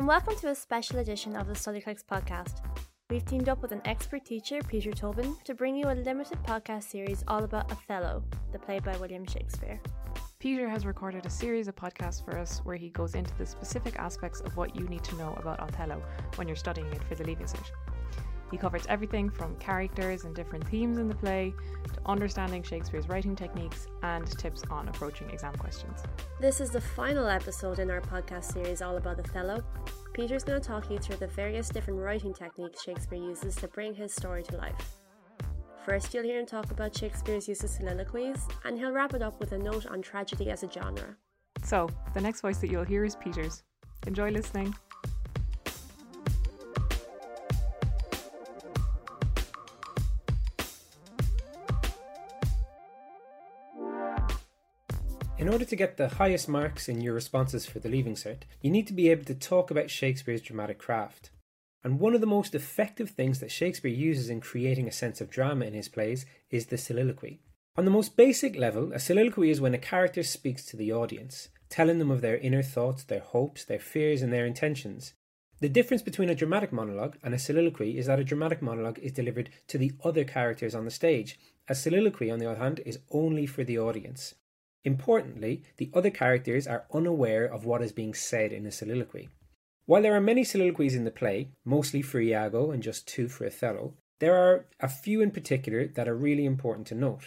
and welcome to a special edition of the Study Clicks podcast. We've teamed up with an expert teacher, Peter Tobin, to bring you a limited podcast series all about Othello, the play by William Shakespeare. Peter has recorded a series of podcasts for us where he goes into the specific aspects of what you need to know about Othello when you're studying it for the Leaving Cert. He covers everything from characters and different themes in the play to understanding Shakespeare's writing techniques and tips on approaching exam questions. This is the final episode in our podcast series all about Othello. Peter's going to talk you through the various different writing techniques Shakespeare uses to bring his story to life. First, you'll hear him talk about Shakespeare's use of soliloquies, and he'll wrap it up with a note on tragedy as a genre. So, the next voice that you'll hear is Peter's. Enjoy listening. In order to get the highest marks in your responses for the Leaving Cert, you need to be able to talk about Shakespeare's dramatic craft. And one of the most effective things that Shakespeare uses in creating a sense of drama in his plays is the soliloquy. On the most basic level, a soliloquy is when a character speaks to the audience, telling them of their inner thoughts, their hopes, their fears and their intentions. The difference between a dramatic monologue and a soliloquy is that a dramatic monologue is delivered to the other characters on the stage. A soliloquy, on the other hand, is only for the audience. Importantly, the other characters are unaware of what is being said in a soliloquy. While there are many soliloquies in the play, mostly for Iago and just 2 for Othello, there are a few in particular that are really important to note.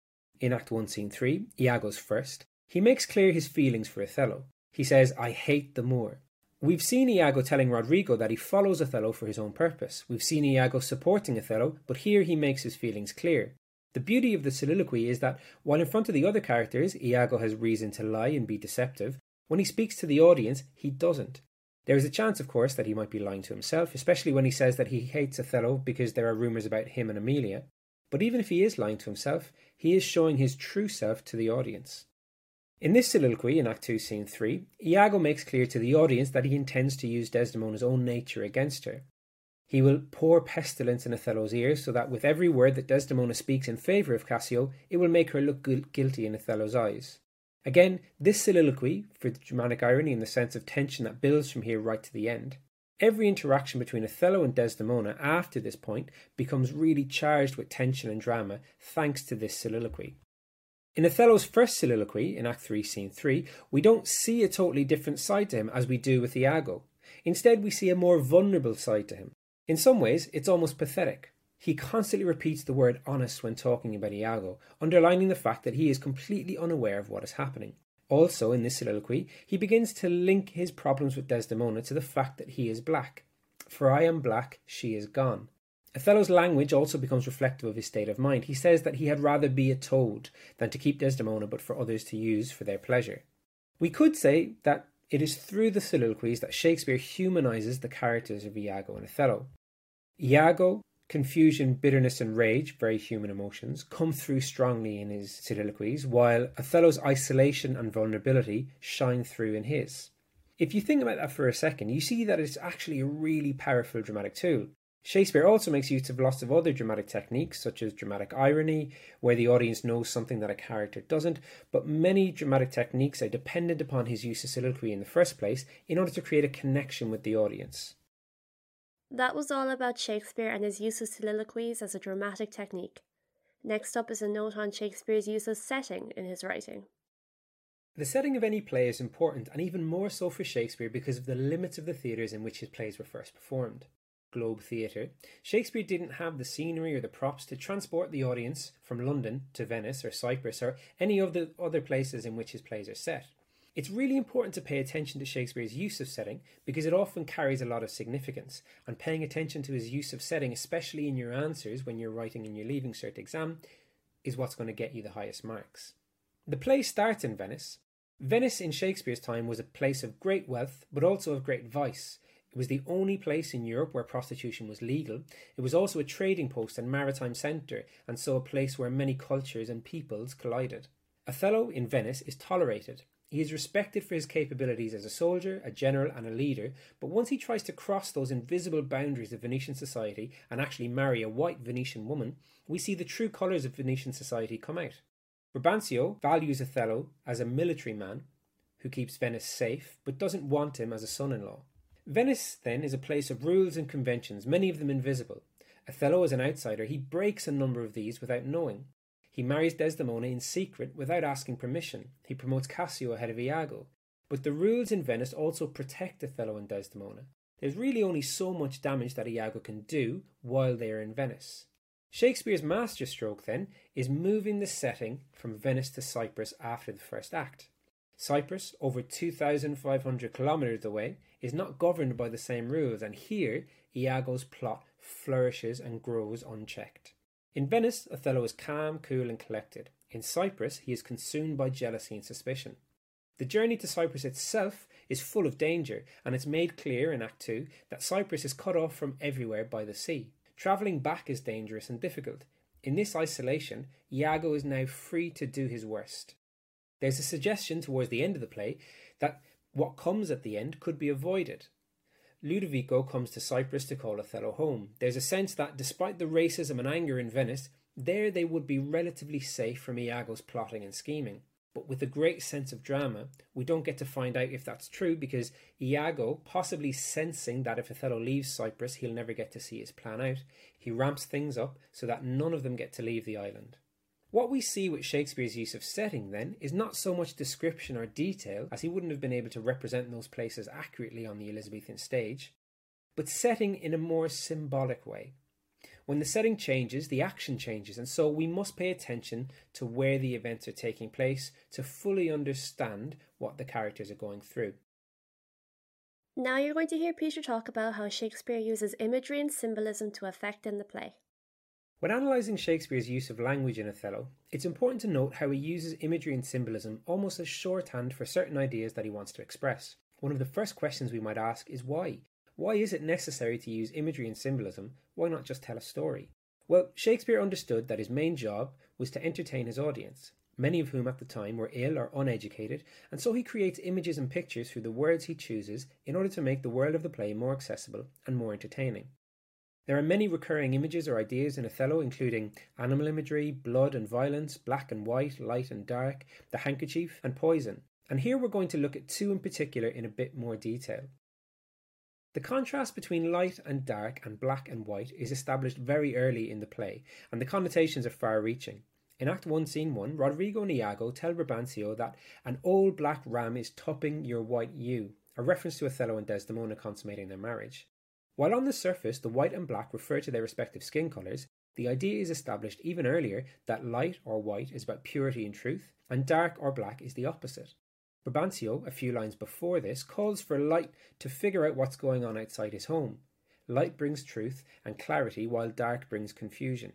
In Act 1, Scene 3, Iago's first, he makes clear his feelings for Othello. He says, "I hate the Moor." We've seen Iago telling Rodrigo that he follows Othello for his own purpose. We've seen Iago supporting Othello, but here he makes his feelings clear. The beauty of the soliloquy is that, while in front of the other characters, Iago has reason to lie and be deceptive, when he speaks to the audience, he doesn't. There is a chance, of course, that he might be lying to himself, especially when he says that he hates Othello because there are rumours about him and Emilia. But even if he is lying to himself, he is showing his true self to the audience. In this soliloquy, in Act 2, Scene 3, Iago makes clear to the audience that he intends to use Desdemona's own nature against her. He will pour pestilence in Othello's ears so that with every word that Desdemona speaks in favour of Cassio, it will make her look guilty in Othello's eyes. Again, this soliloquy, for the dramatic irony in the sense of tension that builds from here right to the end. Every interaction between Othello and Desdemona after this point becomes really charged with tension and drama thanks to this soliloquy. In Othello's first soliloquy, in Act 3, Scene 3, we don't see a totally different side to him as we do with Iago. Instead, we see a more vulnerable side to him. In some ways, it's almost pathetic. He constantly repeats the word honest when talking about Iago, underlining the fact that he is completely unaware of what is happening. Also, in this soliloquy, he begins to link his problems with Desdemona to the fact that he is black. "For I am black, she is gone." Othello's language also becomes reflective of his state of mind. He says that he had rather be a toad than to keep Desdemona but for others to use for their pleasure. We could say that it is through the soliloquies that Shakespeare humanises the characters of Iago and Othello. Iago, confusion, bitterness and rage, very human emotions, come through strongly in his soliloquies, while Othello's isolation and vulnerability shine through in his. If you think about that for a second, you see that it's actually a really powerful dramatic tool. Shakespeare also makes use of lots of other dramatic techniques, such as dramatic irony, where the audience knows something that a character doesn't, but many dramatic techniques are dependent upon his use of soliloquy in the first place in order to create a connection with the audience. That was all about Shakespeare and his use of soliloquies as a dramatic technique. Next up is a note on Shakespeare's use of setting in his writing. The setting of any play is important, and even more so for Shakespeare because of the limits of the theatres in which his plays were first performed. Globe Theatre. Shakespeare didn't have the scenery or the props to transport the audience from London to Venice or Cyprus or any of the other places in which his plays are set. It's really important to pay attention to Shakespeare's use of setting because it often carries a lot of significance, and paying attention to his use of setting, especially in your answers when you're writing in your Leaving Cert exam, is what's going to get you the highest marks. The play starts in Venice. Venice in Shakespeare's time was a place of great wealth, but also of great vice. It was the only place in Europe where prostitution was legal. It was also a trading post and maritime centre, and so a place where many cultures and peoples collided. Othello in Venice is tolerated. He is respected for his capabilities as a soldier, a general and a leader, but once he tries to cross those invisible boundaries of Venetian society and actually marry a white Venetian woman, we see the true colours of Venetian society come out. Brabantio values Othello as a military man who keeps Venice safe, but doesn't want him as a son-in-law. Venice, then, is a place of rules and conventions, many of them invisible. Othello, as an outsider, he breaks a number of these without knowing. He marries Desdemona in secret without asking permission. He promotes Cassio ahead of Iago. But the rules in Venice also protect Othello and Desdemona. There's really only so much damage that Iago can do while they are in Venice. Shakespeare's masterstroke, then, is moving the setting from Venice to Cyprus after the first act. Cyprus, over 2,500 kilometres away, is not governed by the same rules, and here Iago's plot flourishes and grows unchecked. In Venice, Othello is calm, cool and collected. In Cyprus, he is consumed by jealousy and suspicion. The journey to Cyprus itself is full of danger, and it's made clear in Act 2 that Cyprus is cut off from everywhere by the sea. Travelling back is dangerous and difficult. In this isolation, Iago is now free to do his worst. There's a suggestion towards the end of the play that what comes at the end could be avoided. Ludovico comes to Cyprus to call Othello home. There's a sense that despite the racism and anger in Venice, there they would be relatively safe from Iago's plotting and scheming. But with a great sense of drama, we don't get to find out if that's true because Iago, possibly sensing that if Othello leaves Cyprus he'll never get to see his plan out, he ramps things up so that none of them get to leave the island. What we see with Shakespeare's use of setting, then, is not so much description or detail, as he wouldn't have been able to represent those places accurately on the Elizabethan stage, but setting in a more symbolic way. When the setting changes, the action changes, and so we must pay attention to where the events are taking place to fully understand what the characters are going through. Now you're going to hear Peter talk about how Shakespeare uses imagery and symbolism to effect in the play. When analysing Shakespeare's use of language in Othello, it's important to note how he uses imagery and symbolism almost as shorthand for certain ideas that he wants to express. One of the first questions we might ask is why? Why is it necessary to use imagery and symbolism? Why not just tell a story? Well, Shakespeare understood that his main job was to entertain his audience, many of whom at the time were ill or uneducated, and so he creates images and pictures through the words he chooses in order to make the world of the play more accessible and more entertaining. There are many recurring images or ideas in Othello, including animal imagery, blood and violence, black and white, light and dark, the handkerchief and poison. And here we're going to look at two in particular in a bit more detail. The contrast between light and dark and black and white is established very early in the play, and the connotations are far-reaching. In Act 1, Scene 1, Roderigo and Iago tell Brabantio that an old black ram is topping your white ewe, a reference to Othello and Desdemona consummating their marriage. While on the surface the white and black refer to their respective skin colours, the idea is established even earlier that light or white is about purity and truth, and dark or black is the opposite. Brabantio, a few lines before this, calls for light to figure out what's going on outside his home. Light brings truth and clarity, while dark brings confusion.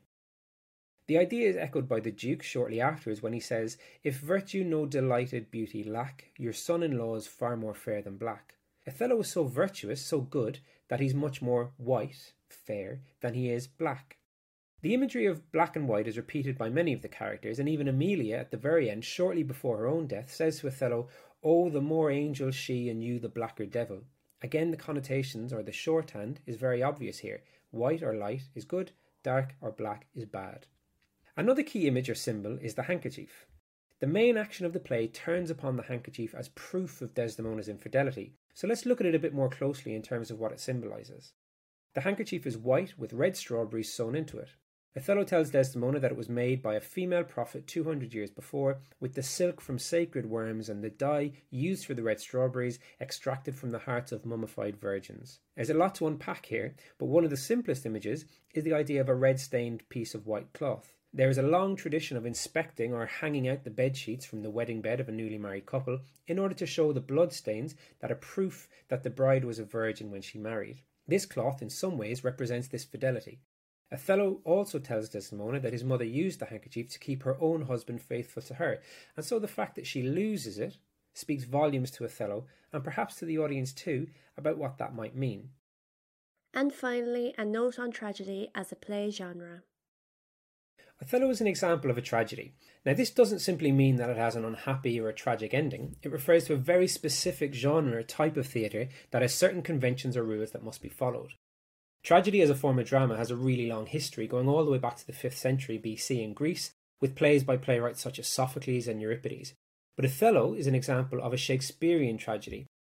The idea is echoed by the Duke shortly afterwards when he says, "If virtue no delighted beauty lack, your son-in-law is far more fair than black." Othello is so virtuous, so good, that he's much more white, fair, than he is black. The imagery of black and white is repeated by many of the characters, and even Emilia at the very end, shortly before her own death, says to Othello, "Oh, the more angel she and you the blacker devil." Again, the connotations, or the shorthand, is very obvious here. White or light is good, dark or black is bad. Another key image or symbol is the handkerchief. The main action of the play turns upon the handkerchief as proof of Desdemona's infidelity, so let's look at it a bit more closely in terms of what it symbolises. The handkerchief is white with red strawberries sewn into it. Othello tells Desdemona that it was made by a female prophet 200 years before, with the silk from sacred worms and the dye used for the red strawberries extracted from the hearts of mummified virgins. There's a lot to unpack here, but one of the simplest images is the idea of a red-stained piece of white cloth. There is a long tradition of inspecting or hanging out the bed sheets from the wedding bed of a newly married couple in order to show the blood stains that are proof that the bride was a virgin when she married. This cloth in some ways represents this fidelity. Othello also tells Desdemona that his mother used the handkerchief to keep her own husband faithful to her, and so the fact that she loses it speaks volumes to Othello, and perhaps to the audience too, about what that might mean. And finally, a note on tragedy as a play genre. Othello is an example of a tragedy. Now, this doesn't simply mean that it has an unhappy or a tragic ending. It refers to a very specific genre or type of theatre that has certain conventions or rules that must be followed. Tragedy as a form of drama has a really long history, going all the way back to the 5th century BC in Greece, with plays by playwrights such as Sophocles and Euripides. But Othello is an example of a Shakespearean tragedy,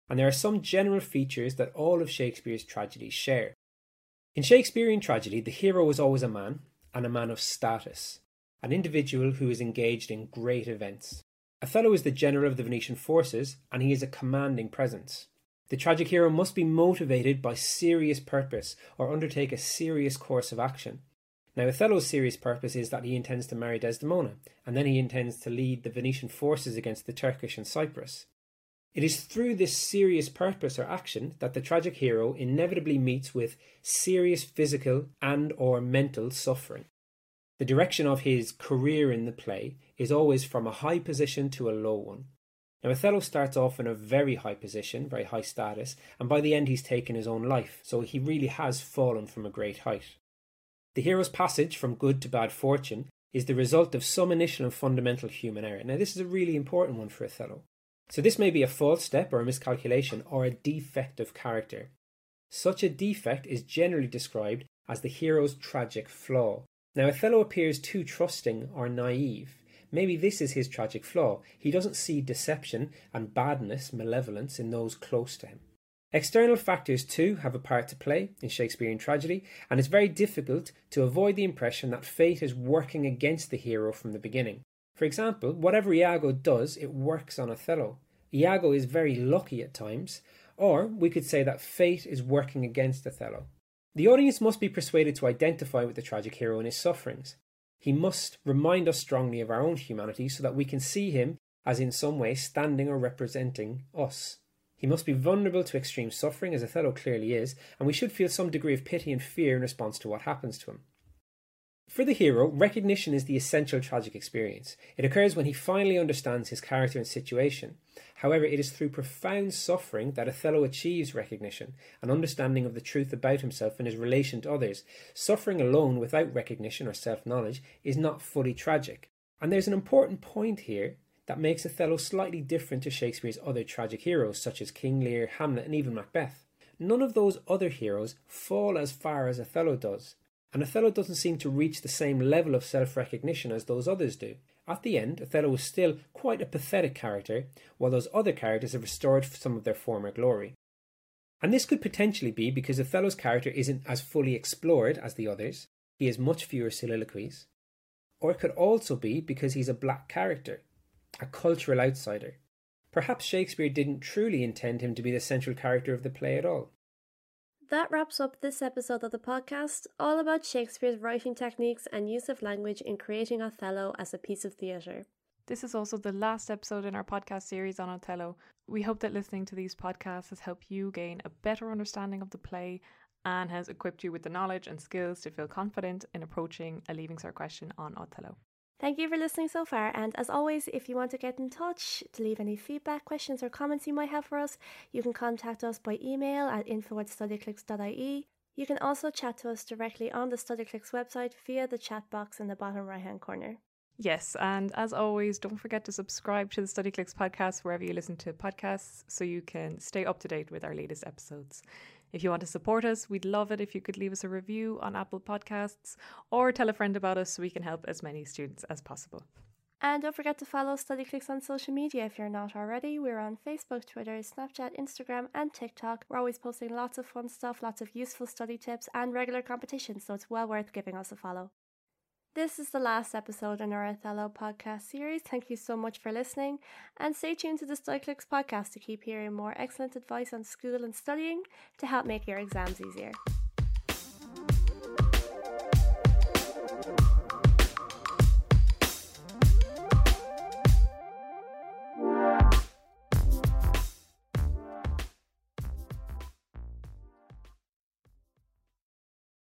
and there are some general features that all of Shakespeare's tragedies share. In Shakespearean tragedy, the hero is always a man, and a man of status, an individual who is engaged in great events. Othello is the general of the Venetian forces, and he is a commanding presence. The tragic hero must be motivated by serious purpose or undertake a serious course of action. Now, Othello's serious purpose is that he intends to marry Desdemona, and then he intends to lead the Venetian forces against the Turkish in Cyprus. It is through this serious purpose or action that the tragic hero inevitably meets with serious physical and or mental suffering. The direction of his career in the play is always from a high position to a low one. Now, Othello starts off in a very high position, very high status, and by the end he's taken his own life, so he really has fallen from a great height. The hero's passage from good to bad fortune is the result of some initial and fundamental human error. Now, this is a really important one for Othello. So this may be a false step or a miscalculation or a defect of character. Such a defect is generally described as the hero's tragic flaw. Now, Othello appears too trusting or naive. Maybe this is his tragic flaw. He doesn't see deception and badness, malevolence in those close to him. External factors too have a part to play in Shakespearean tragedy, and it's very difficult to avoid the impression that fate is working against the hero from the beginning. For example, whatever Iago does, it works on Othello. Iago is very lucky at times, or we could say that fate is working against Othello. The audience must be persuaded to identify with the tragic hero in his sufferings. He must remind us strongly of our own humanity so that we can see him as in some way standing or representing us. He must be vulnerable to extreme suffering, as Othello clearly is, and we should feel some degree of pity and fear in response to what happens to him. For the hero, recognition is the essential tragic experience. It occurs when he finally understands his character and situation. However, it is through profound suffering that Othello achieves recognition, an understanding of the truth about himself and his relation to others. Suffering alone without recognition or self-knowledge is not fully tragic. And there's an important point here that makes Othello slightly different to Shakespeare's other tragic heroes, such as King Lear, Hamlet, and even Macbeth. None of those other heroes fall as far as Othello does. And Othello doesn't seem to reach the same level of self-recognition as those others do. At the end, Othello is still quite a pathetic character, while those other characters have restored some of their former glory. And this could potentially be because Othello's character isn't as fully explored as the others. He has much fewer soliloquies. Or it could also be because he's a black character, a cultural outsider. Perhaps Shakespeare didn't truly intend him to be the central character of the play at all. That wraps up this episode of the podcast, all about Shakespeare's writing techniques and use of language in creating Othello as a piece of theatre. This is also the last episode in our podcast series on Othello. We hope that listening to these podcasts has helped you gain a better understanding of the play and has equipped you with the knowledge and skills to feel confident in approaching a Leaving Cert question on Othello. Thank you for listening so far, and as always, if you want to get in touch to leave any feedback, questions or comments you might have for us, you can contact us by email at info@studyclix.ie. You can also chat to us directly on the StudyClix website via the chat box in the bottom right hand corner. Yes, and as always, don't forget to subscribe to the StudyClix podcast wherever you listen to podcasts so you can stay up to date with our latest episodes. If you want to support us, we'd love it if you could leave us a review on Apple Podcasts or tell a friend about us so we can help as many students as possible. And don't forget to follow StudyClix on social media if you're not already. We're on Facebook, Twitter, Snapchat, Instagram and TikTok. We're always posting lots of fun stuff, lots of useful study tips and regular competitions, so it's well worth giving us a follow. This is the last episode in our Othello podcast series. Thank you so much for listening, and stay tuned to the StudyClix podcast to keep hearing more excellent advice on school and studying to help make your exams easier.